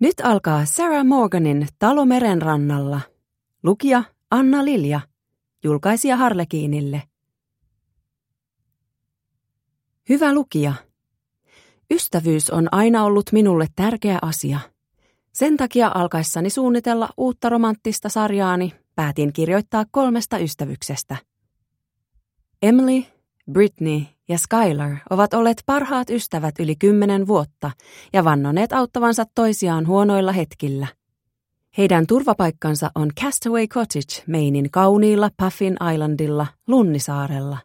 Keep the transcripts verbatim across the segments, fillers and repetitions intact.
Nyt alkaa Sarah Morganin Talo merenrannalla. Lukija Anna Lilja. Julkaisija Harlekiinille. Hyvä lukija. Ystävyys on aina ollut minulle tärkeä asia. Sen takia alkaessani suunnitella uutta romanttista sarjaani päätin kirjoittaa kolmesta ystävyksestä. Emily, Brittany ja Skylar ovat olleet parhaat ystävät yli kymmenen vuotta ja vannoneet auttavansa toisiaan huonoilla hetkillä. Heidän turvapaikkansa on Castaway Cottage Mainin kauniilla Puffin Islandilla Lunnisaarella.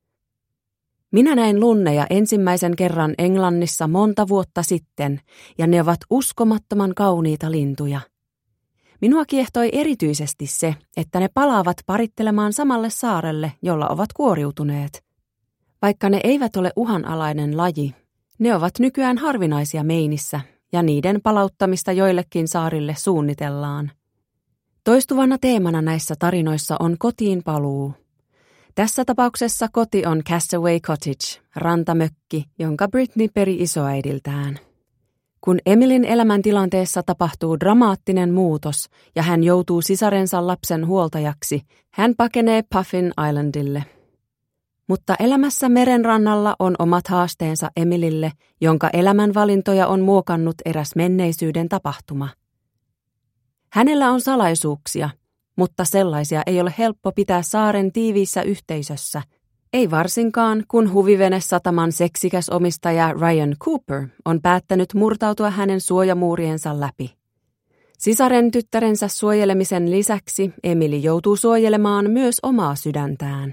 Minä näin lunneja ensimmäisen kerran Englannissa monta vuotta sitten, ja ne ovat uskomattoman kauniita lintuja. Minua kiehtoi erityisesti se, että ne palaavat parittelemaan samalle saarelle, jolla ovat kuoriutuneet. Vaikka ne eivät ole uhanalainen laji, ne ovat nykyään harvinaisia Mainissä, ja niiden palauttamista joillekin saarille suunnitellaan. Toistuvana teemana näissä tarinoissa on kotiin paluu. Tässä tapauksessa koti on Castaway Cottage, rantamökki, jonka Brittany peri isoäidiltään. Kun Emilyn elämäntilanteessa tapahtuu dramaattinen muutos ja hän joutuu sisarensa lapsen huoltajaksi, hän pakenee Puffin Islandille. Mutta elämässä merenrannalla on omat haasteensa Emilylle, jonka elämänvalintoja on muokannut eräs menneisyyden tapahtuma. Hänellä on salaisuuksia, mutta sellaisia ei ole helppo pitää saaren tiiviissä yhteisössä, ei varsinkaan kun huvivenesataman seksikäs omistaja Ryan Cooper on päättänyt murtautua hänen suojamuuriensa läpi. Sisaren tyttärensä suojelemisen lisäksi Emily joutuu suojelemaan myös omaa sydäntään.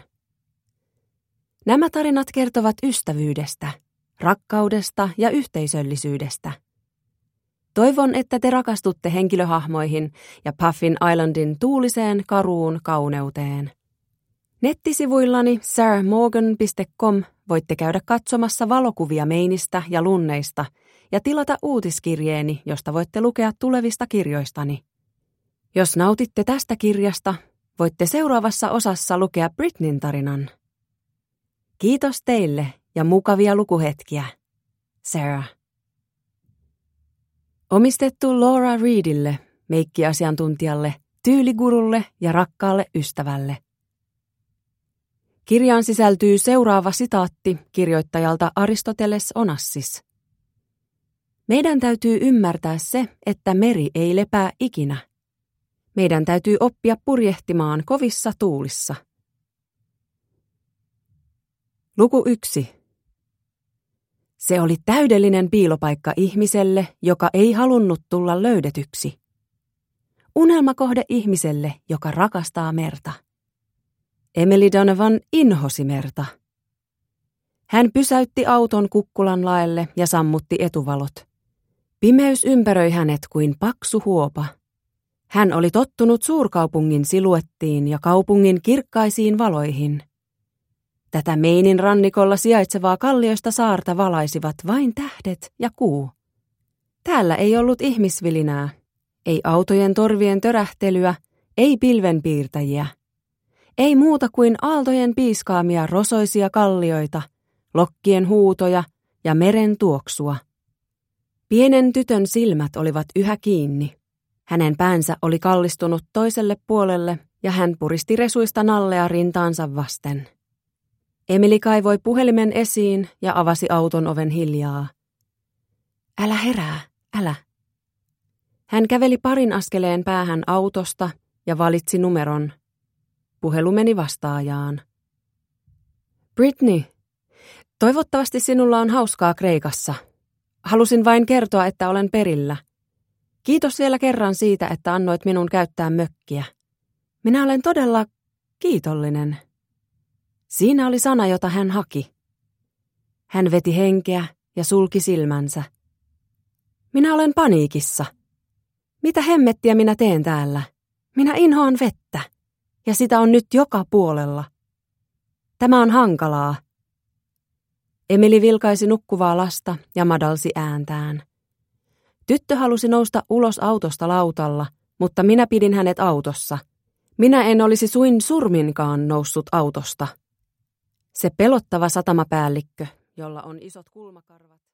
Nämä tarinat kertovat ystävyydestä, rakkaudesta ja yhteisöllisyydestä. Toivon, että te rakastutte henkilöhahmoihin ja Puffin Islandin tuuliseen karuun kauneuteen. Nettisivuillani sarah morgan piste com voitte käydä katsomassa valokuvia Mainista ja lunneista ja tilata uutiskirjeeni, josta voitte lukea tulevista kirjoistani. Jos nautitte tästä kirjasta, voitte seuraavassa osassa lukea Britneyn tarinan. Kiitos teille ja mukavia lukuhetkiä. Sarah. Omistettu Laura Reedille, meikkiasiantuntijalle, tyyligurulle ja rakkaalle ystävälle. Kirjaan sisältyy seuraava sitaatti kirjoittajalta Aristoteles Onassis. Meidän täytyy ymmärtää se, että meri ei lepää ikinä. Meidän täytyy oppia purjehtimaan kovissa tuulissa. Luku yksi. Se oli täydellinen piilopaikka ihmiselle, joka ei halunnut tulla löydetyksi. Unelmakohde ihmiselle, joka rakastaa merta. Emily Donovan inhosi merta. Hän pysäytti auton kukkulan laelle ja sammutti etuvalot. Pimeys ympäröi hänet kuin paksu huopa. Hän oli tottunut suurkaupungin siluettiin ja kaupungin kirkkaisiin valoihin. Tätä Mainin rannikolla sijaitsevaa kallioista saarta valaisivat vain tähdet ja kuu. Täällä ei ollut ihmisvilinää, ei autojen torvien törähtelyä, ei pilvenpiirtäjiä. Ei muuta kuin aaltojen piiskaamia rosoisia kallioita, lokkien huutoja ja meren tuoksua. Pienen tytön silmät olivat yhä kiinni. Hänen päänsä oli kallistunut toiselle puolelle ja hän puristi resuista nallea rintaansa vasten. Emily kaivoi puhelimen esiin ja avasi auton oven hiljaa. Älä herää, älä. Hän käveli parin askeleen päähän autosta ja valitsi numeron. Puhelu meni vastaajaan. Brittany, toivottavasti sinulla on hauskaa Kreikassa. Halusin vain kertoa, että olen perillä. Kiitos vielä kerran siitä, että annoit minun käyttää mökkiä. Minä olen todella kiitollinen. Siinä oli sana, jota hän haki. Hän veti henkeä ja sulki silmänsä. Minä olen paniikissa. Mitä hemmettiä minä teen täällä? Minä inhoan vettä. Ja sitä on nyt joka puolella. Tämä on hankalaa. Emily vilkaisi nukkuvaa lasta ja madalsi ääntään. Tyttö halusi nousta ulos autosta lautalla, mutta minä pidin hänet autossa. Minä en olisi suin surminkaan noussut autosta. Se pelottava satamapäällikkö, jolla on isot kulmakarvat.